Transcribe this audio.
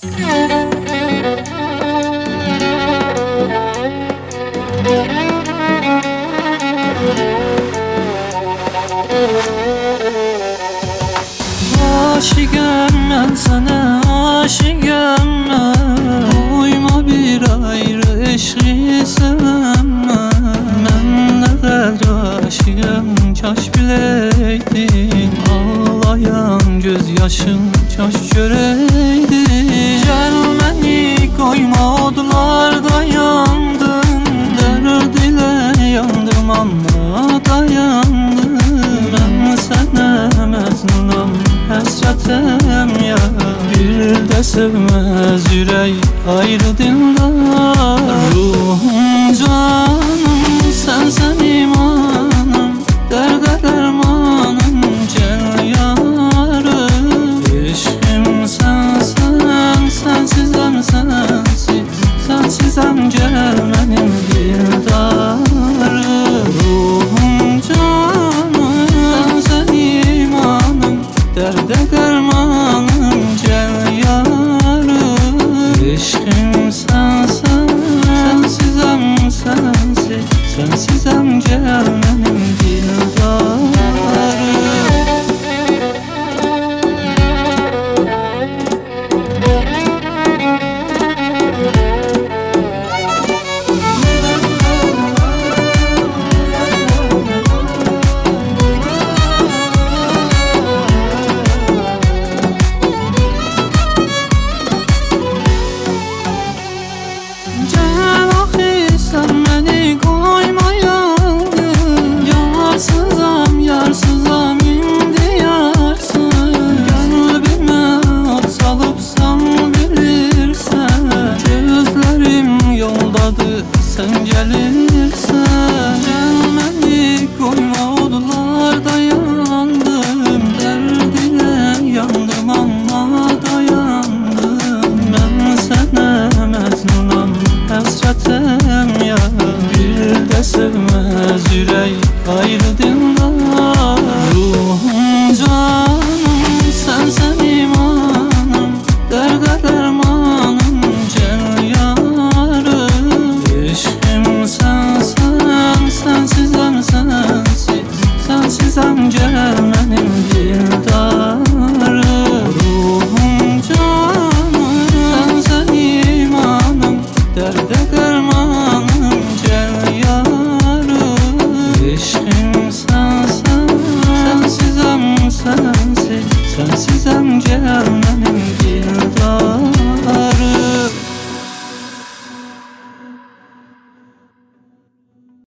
Aşıqəm mən sənə, aşıqəm mən. Uyma bir ayrı eşqi sevməm. Mən nə qədər aşıqəm, kaş biləydin. Ağlayan göz yaşın kaş görəydin. Gəl məni qoyma odlarda yandım. Dərd ilə yandım amma dayandım. Mən sənə məzlunam, həsrətəm ya. Bir də sevməz ürək ayrı dillər. Ruhum canım sənsən imanım, dərdə dərmanım gəl yarım. Eşqim sənsən, sənsizəm sənsiz, sənsizəm gəl mənim dildarım. Ruhum canım sənsən imanım, dərdə dərmanım